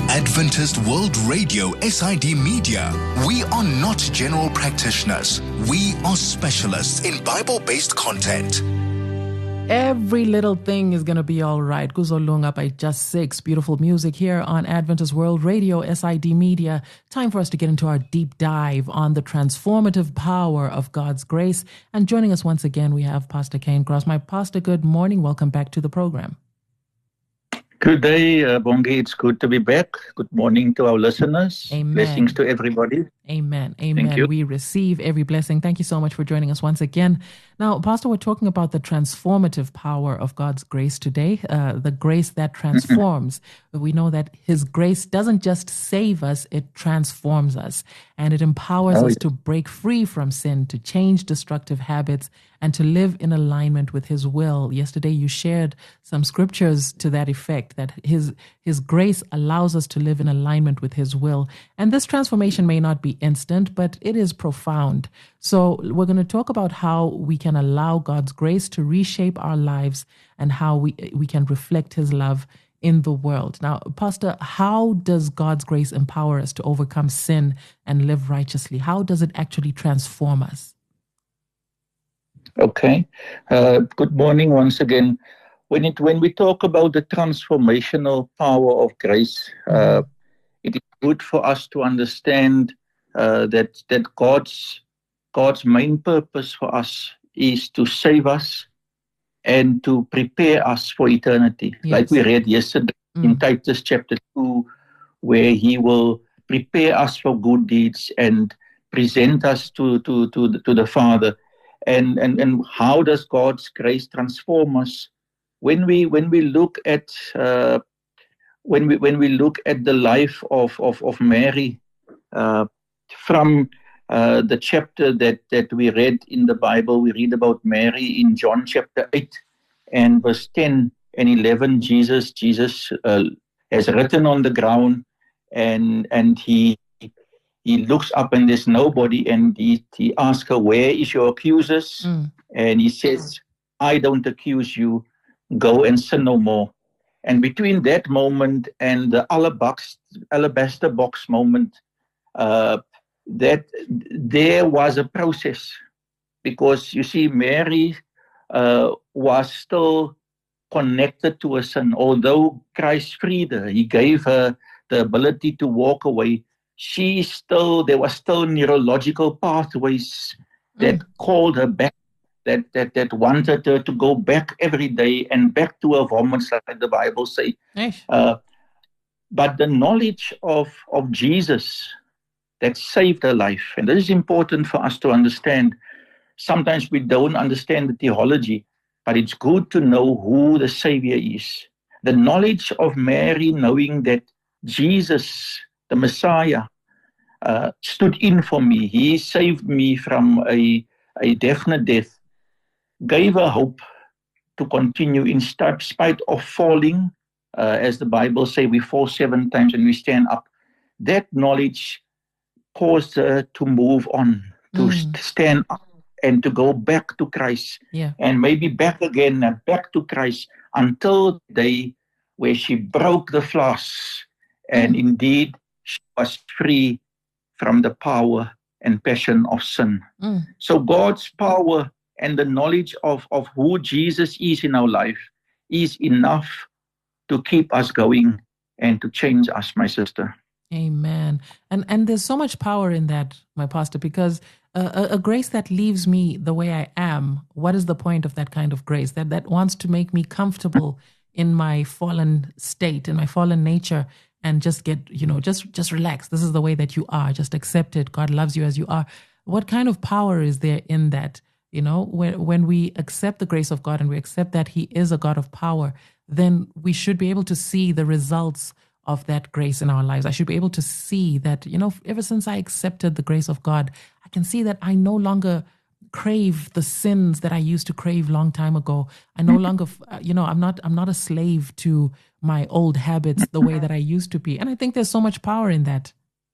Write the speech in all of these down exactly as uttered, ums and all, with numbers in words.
Adventist World Radio S I D Media. We are not general practitioners. We are specialists in Bible-based content. Every little thing is going to be all right. Kuzolunga by Just Six. Beautiful music here on Adventist World Radio, S I D Media. Time for us to get into our deep dive on the transformative power of God's grace. And joining us once again, we have Pastor Cairncross. My pastor, good morning. Welcome back to the program. Good day, uh, Bongi. It's good to be back. Good morning to our listeners. Amen. Blessings to everybody. Amen. Amen. Thank you. We receive every blessing. Thank you so much for joining us once again. Now, Pastor, we're talking about the transformative power of God's grace today, uh, the grace that transforms. We know that His grace doesn't just save us, it transforms us, and it empowers Oh, us yeah. to break free from sin, to change destructive habits, and to live in alignment with His will. Yesterday, you shared some scriptures to that effect, that His, His grace allows us to live in alignment with His will. And this transformation may not be instant, but it is profound. So we're going to talk about how we can allow God's grace to reshape our lives and how we, we can reflect His love in the world. Now, Pastor, how does God's grace empower us to overcome sin and live righteously? How does it actually transform us? Okay. Uh, good morning once again. When it when we talk about the transformational power of grace, uh, it is good for us to understand uh, that that God's God's main purpose for us is to save us and to prepare us for eternity. Yes. Like we read yesterday Mm. in Titus chapter two, where He will prepare us for good deeds and present us to to to the, to the Father. And, and and how does God's grace transform us? When we when we look at uh, when we when we look at the life of of, of Mary, uh, from uh, the chapter that, that we read in the Bible, we read about Mary in John chapter eight and verse ten and eleven. Jesus Jesus uh, has written on the ground, and and he. He looks up and there's nobody, and he, he asks her, "Where is your accusers?" Mm. And he says, "I don't accuse you. Go and sin no more." And between that moment and the alabaster, alabaster box moment, uh, that there was a process, because you see, Mary uh, was still connected to her sin. Although Christ freed her, He gave her the ability to walk away. She still, there were still neurological pathways that Mm. called her back, that, that that wanted her to go back every day and back to her vomits, like the Bible says. Eish. Uh, but the knowledge of, of Jesus that saved her life, and this is important for us to understand. Sometimes we don't understand the theology, but it's good to know who the Savior is. The knowledge of Mary knowing that Jesus, the Messiah, uh, stood in for me. He saved me from a, a definite death, gave her hope to continue in spite of falling. Uh, as the Bible says, we fall seven times and we stand up. That knowledge caused her to move on, to Mm. st- stand up and to go back to Christ. Yeah. And maybe back again and back to Christ until the day where she broke the flask. And Mm. indeed, she was free from the power and passion of sin. Mm. So God's power and the knowledge of, of who Jesus is in our life is enough to keep us going and to change us, my sister. Amen. And and there's so much power in that, my pastor, because a, a grace that leaves me the way I am, what is the point of that kind of grace? That that wants to make me comfortable in my fallen state, in my fallen nature, and just get, you know, just just relax. This is the way that you are. Just accept it. God loves you as you are. What kind of power is there in that? You know, when when we accept the grace of God and we accept that He is a God of power, then we should be able to see the results of that grace in our lives. I should be able to see that, you know, ever since I accepted the grace of God, I can see that I no longer crave the sins that I used to crave long time ago. I no longer, you know, I'm not, I'm not a slave to my old habits the way that I used to be. And I think there's so much power in that.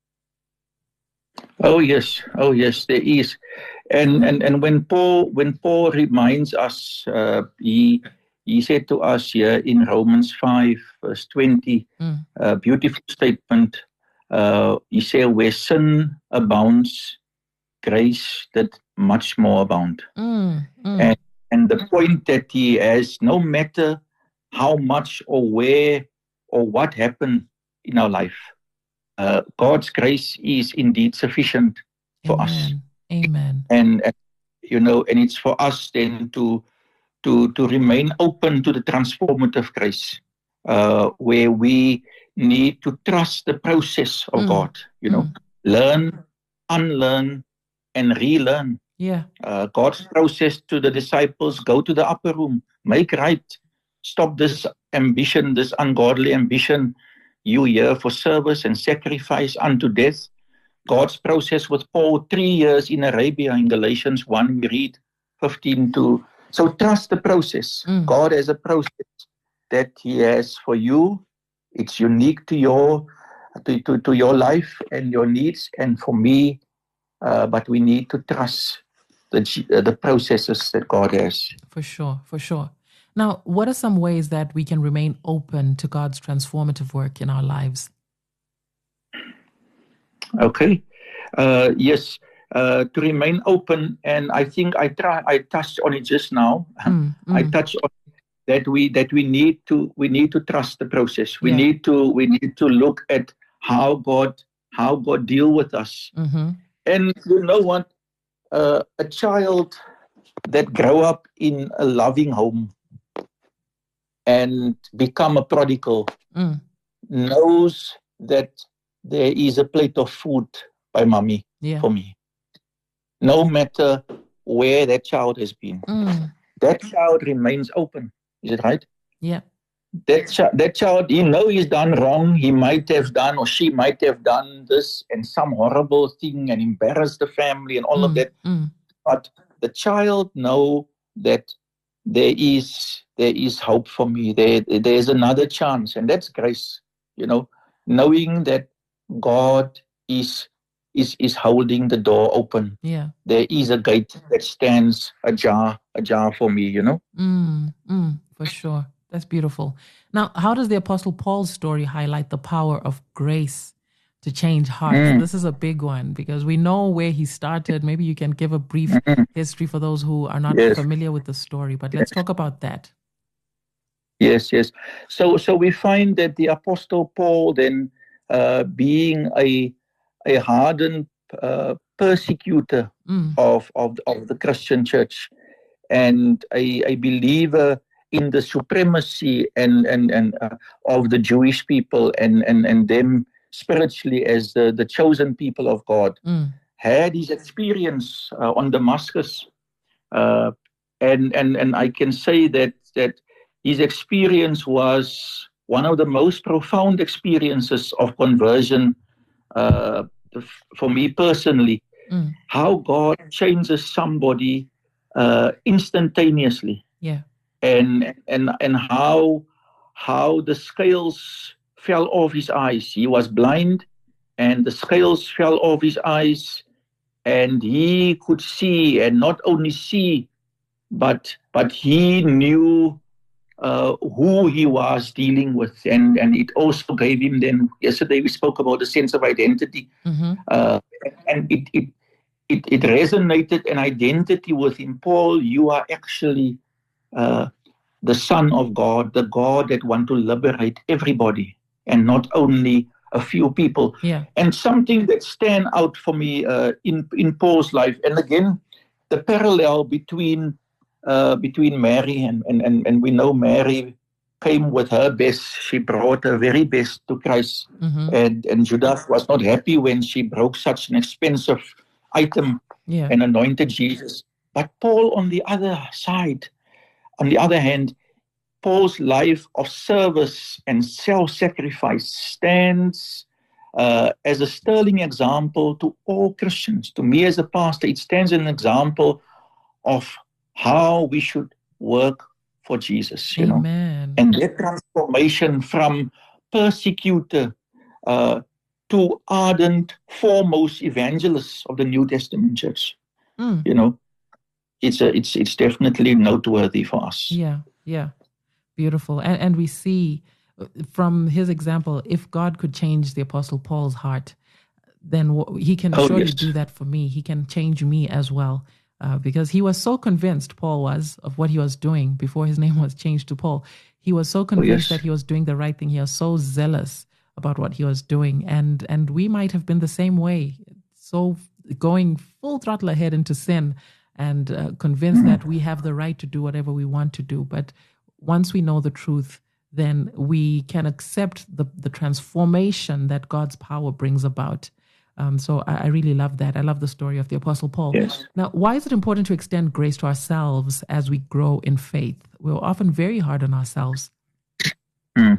Oh yes, oh yes, there is. And and and when Paul when Paul reminds us, uh, he he said to us here in Romans five, verse twenty, Mm. a beautiful statement. Uh, he said, where sin abounds, grace did much more abound. Mm. Mm. And, and the point that he has, no matter how much or where or what happened in our life, uh, God's grace is indeed sufficient for Amen. us. Amen. And, and you know, and it's for us then to to to remain open to the transformative grace, uh, where we need to trust the process of Mm. God. You know, Mm. learn, unlearn, and relearn. Yeah. Uh, God's process to the disciples: go to the upper room, make right, stop this ambition, this ungodly ambition. You here for service and sacrifice unto death. God's process with Paul, three years in Arabia. In Galatians one, we read fifteen to. So trust the process. Mm. God has a process that He has for you. It's unique to your to, to, to your life and your needs, and for me. Uh, but we need to trust the uh, the processes that God has. For sure. For sure. Now, what are some ways that we can remain open to God's transformative work in our lives? Okay. Uh, yes. Uh, to remain open, and I think I try. I touched on it just now. Mm, I mm. touched on that we that we need to we need to trust the process. We Yeah. need to we need to look at how God how God deal with us. Mm-hmm. And you know what? Uh, a child that grow up in a loving home and become a prodigal Mm. knows that there is a plate of food by mommy Yeah. for me. No matter where that child has been, Mm. that child remains open. Is it right? Yeah. That, ch- that child, he know he's done wrong. He might have done, or she might have done this and some horrible thing and embarrassed the family and all Mm. of that. Mm. But the child know that there is there is hope for me. There there's another chance, and that's grace. You know, knowing that God is is is holding the door open. Yeah. There is a gate that stands ajar ajar for me. You know. Mm. Mm. For sure. That's beautiful. Now, how does the Apostle Paul's story highlight the power of grace to change hearts? Mm. This is a big one because we know where he started. Maybe you can give a brief Mm. history for those who are not Yes. familiar with the story, but let's talk about that. Yes, yes. So, so we find that the Apostle Paul, then, uh, being a a hardened uh, persecutor Mm. of, of of the Christian church, and a, a believer in the supremacy and and and uh, of the Jewish people and and and them spiritually as the, the chosen people of God, Mm. had his experience uh, on Damascus, uh, and and and I can say that that his experience was one of the most profound experiences of conversion uh, for me personally. Mm. How God changes somebody uh, instantaneously, Yeah. and and and how how the scales fell off his eyes. He was blind, and the scales fell off his eyes, and he could see, and not only see, but but he knew uh, who he was dealing with, and and it also gave him. Then yesterday we spoke about the sense of identity, Mm-hmm. uh, and it it. It, it resonated an identity with him. Paul, you are actually uh, the Son of God, the God that want to liberate everybody and not only a few people. Yeah. And something that stand out for me uh, in in Paul's life, and again, the parallel between uh, between Mary and, and and and we know Mary came with her best. She brought her very best to Christ, Mm-hmm. and and Judas was not happy when she broke such an expensive item Yeah. and anointed Jesus. But Paul, on the other side, on the other hand, Paul's life of service and self-sacrifice stands uh, as a sterling example to all Christians. To me as a pastor, it stands as an example of how we should work for Jesus, you Amen. know. And that transformation from persecutor uh, to ardent, foremost evangelists of the New Testament church. Mm. You know, it's a, it's it's definitely noteworthy for us. Yeah, yeah. Beautiful. And, and we see from his example, if God could change the Apostle Paul's heart, then he can oh, surely yes. do that for me. He can change me as well. Uh, because he was so convinced, Paul was, of what he was doing before his name was changed to Paul. He was so convinced oh, yes. that he was doing the right thing. He was so zealous about what he was doing. And and we might have been the same way, so going full throttle ahead into sin and uh, convinced mm. that we have the right to do whatever we want to do. But once we know the truth, then we can accept the, the transformation that God's power brings about. Um, so I, I really love that. I love the story of the Apostle Paul. Yes. Now, why is it important to extend grace to ourselves as we grow in faith? We're often very hard on ourselves. Mm.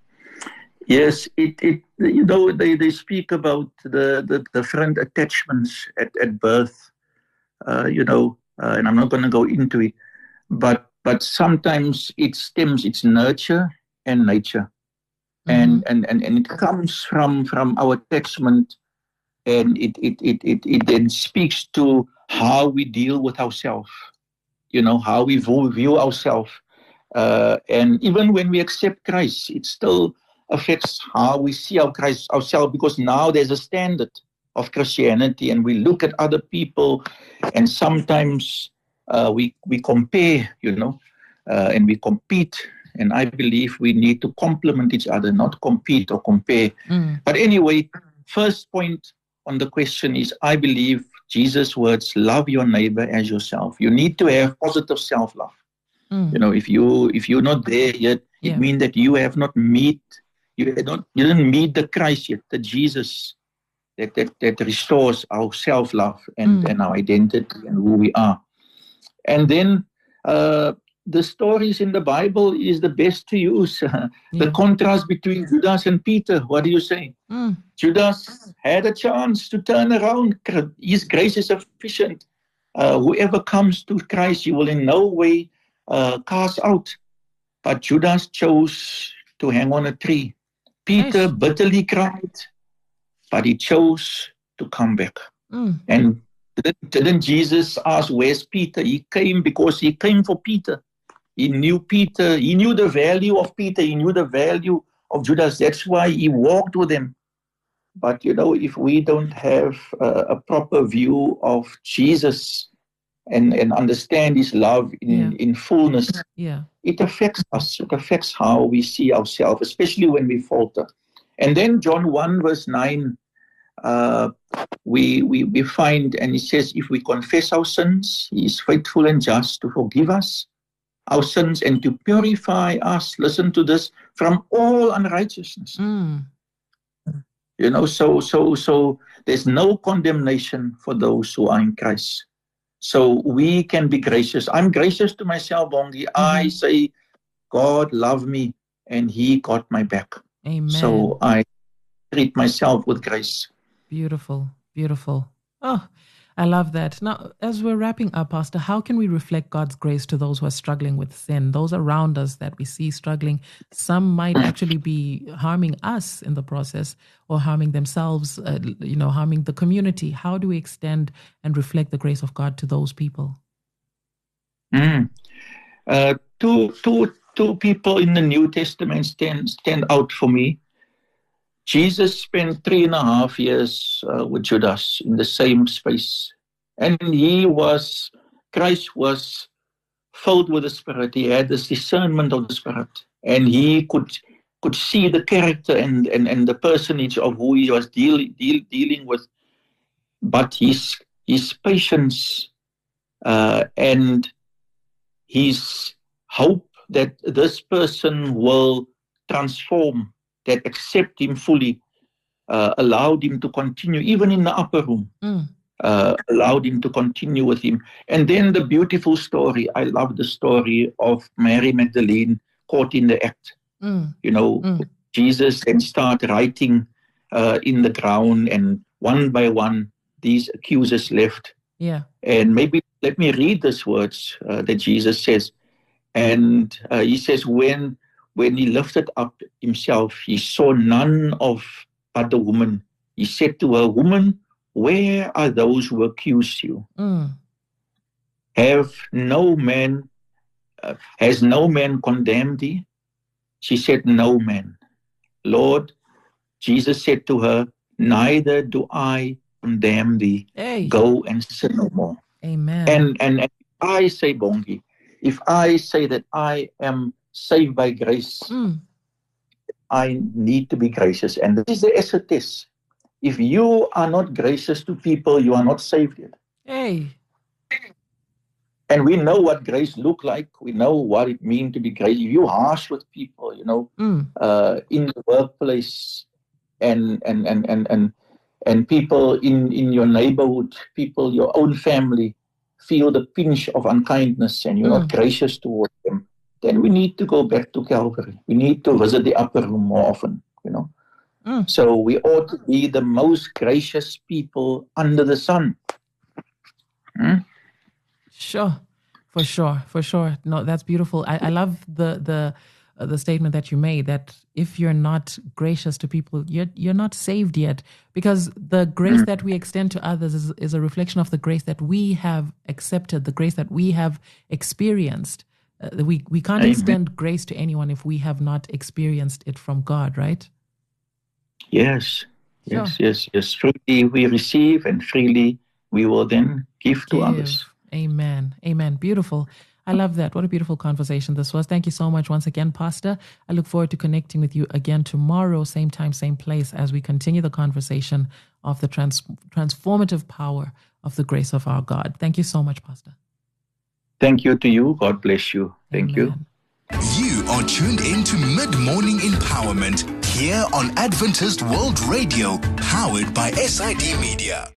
Yes, it, it you know, they, they speak about the, the, the friend attachments at, at birth, uh, you know, uh, and I'm not going to go into it, but but sometimes it stems, it's nurture and nature. Mm-hmm. And, and, and, and it comes from, from our attachment. And it, it, it, it, it then speaks to how we deal with ourselves, you know, how we view ourselves. Uh, and even when we accept Christ, it still affects how we see our Christ, ourselves, because now there's a standard of Christianity and we look at other people and sometimes uh, we, we compare, you know, uh, and we compete. And I believe we need to complement each other, not compete or compare. Mm. But anyway, first point on the question is, I believe Jesus' words, love your neighbor as yourself. You need to have positive self-love. Mm. You know, if you if you're not there yet, yeah. it means that you have not meet you have not you didn't meet the Christ yet, the Jesus that that, that restores our self-love and, mm. and our identity and who we are. And then uh, the stories in the Bible is the best to use. yeah. The contrast between Judas and Peter. What do you say? Mm. Judas had a chance to turn around. His grace is sufficient. Uh, whoever comes to Christ, you will in no way uh, cast out. But Judas chose to hang on a tree. Peter nice. bitterly cried, but he chose to come back. Mm. And didn't, didn't Jesus ask, where's Peter? He came because he came for Peter. He knew Peter. He knew the value of Peter. He knew the value of Judas. That's why he walked with him. But, you know, if we don't have uh, a proper view of Jesus and, and understand his love in, yeah. in fullness, yeah. it affects us. It affects how we see ourselves, especially when we falter. And then John one verse nine, uh, we, we, we find, and it says, if we confess our sins, he is faithful and just to forgive us our sins and to purify us, listen to this, from all unrighteousness. Mm. You know, so so so there's no condemnation for those who are in Christ. So we can be gracious. I'm gracious to myself, Bongi. Mm-hmm. I say, God loved me and he got my back. Amen. So I treat myself with grace. Beautiful, beautiful. Oh, I love that. Now, as we're wrapping up, Pastor, how can we reflect God's grace to those who are struggling with sin, those around us that we see struggling? Some might actually be harming us in the process or harming themselves, uh, you know, harming the community. How do we extend and reflect the grace of God to those people? Mm. Uh, two, two, two people in the New Testament stand, stand out for me. Jesus spent three and a half years uh, with Judas in the same space. And he was, Christ was filled with the Spirit. He had this discernment of the Spirit. And he could could see the character and, and, and the personage of who he was deal, deal, dealing with. But his, his patience uh, and his hope that this person will transform, that accept him fully, uh, allowed him to continue, even in the upper room, mm. uh, allowed him to continue with him. And then the beautiful story, I love the story of Mary Magdalene caught in the act. Mm. You know, mm. Jesus then start writing uh, in the ground, and one by one, these accusers left. Yeah. And maybe let me read these words uh, that Jesus says. And uh, he says, when When he lifted up himself, he saw none of but the woman. He said to her, woman, where are those who accused you? Mm. Have no man uh, has no man condemned thee? She said, no man. Lord, Jesus said to her, neither do I condemn thee. Hey. Go and sin no more. Amen. And, and, and I say, Bongi, if I say that I am saved by grace, Mm. I need to be gracious. And this is the acid test. If you are not gracious to people, you are not saved yet. Hey. And we know what grace look like. We know what it means to be gracious. If you're harsh with people, you know, Mm. uh, in the workplace and and and and and, and people in, in your neighborhood, people, your own family, feel the pinch of unkindness and you're Mm. not gracious towards them, then we need to go back to Calvary. We need to visit the upper room more often, you know. Mm. So we ought to be the most gracious people under the sun. Hmm? Sure, for sure, for sure. No, that's beautiful. I, I love the the uh, the statement that you made that if you're not gracious to people, you're you're not saved yet, because the grace that we extend to others is, is a reflection of the grace that we have accepted, the grace that we have experienced. Uh, we we can't Amen. extend grace to anyone if we have not experienced it from God, right? Yes, Sure. yes, yes, yes. Freely we receive and freely we will then give to Give. others. Amen. Amen. Beautiful. I love that. What a beautiful conversation this was. Thank you so much once again, Pastor. I look forward to connecting with you again tomorrow, same time, same place, as we continue the conversation of the trans- transformative power of the grace of our God. Thank you so much, Pastor. Thank you to you. God bless you. Thank you. Amen. You are tuned in to Mid-Morning Empowerment here on Adventist World Radio, powered by S I D Media.